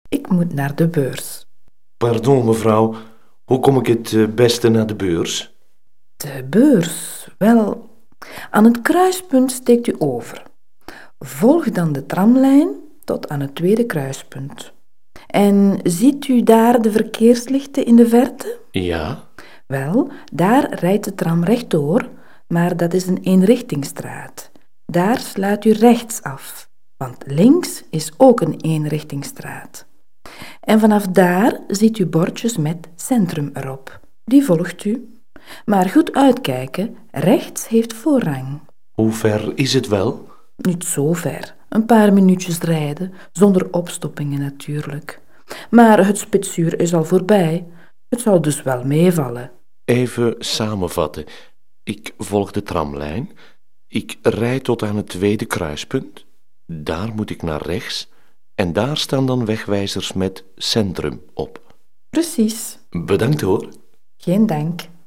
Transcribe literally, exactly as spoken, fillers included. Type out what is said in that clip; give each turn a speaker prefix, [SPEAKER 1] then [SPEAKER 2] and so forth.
[SPEAKER 1] Ik moet naar de beurs.
[SPEAKER 2] Pardon, mevrouw. Hoe kom ik het eh, beste naar de beurs?
[SPEAKER 1] De beurs? Wel, aan het kruispunt steekt u over. Volg dan de tramlijn tot aan het tweede kruispunt. En ziet u daar de verkeerslichten in de verte?
[SPEAKER 2] Ja?
[SPEAKER 1] Wel, daar rijdt de tram rechtdoor, maar dat is een eenrichtingsstraat. Daar slaat u rechts af, want links is ook een eenrichtingsstraat. En vanaf daar ziet u bordjes met centrum erop. Die volgt u. Maar goed uitkijken, rechts heeft voorrang.
[SPEAKER 2] Hoe ver is het wel?
[SPEAKER 1] Niet zo ver, een paar minuutjes rijden, zonder opstoppingen natuurlijk. Maar het spitsuur is al voorbij, het zal dus wel meevallen.
[SPEAKER 2] Even samenvatten. Ik volg de tramlijn. Ik rijd tot aan het tweede kruispunt. Daar moet ik naar rechts. En daar staan dan wegwijzers met centrum op.
[SPEAKER 1] Precies.
[SPEAKER 2] Bedankt hoor.
[SPEAKER 1] Geen dank.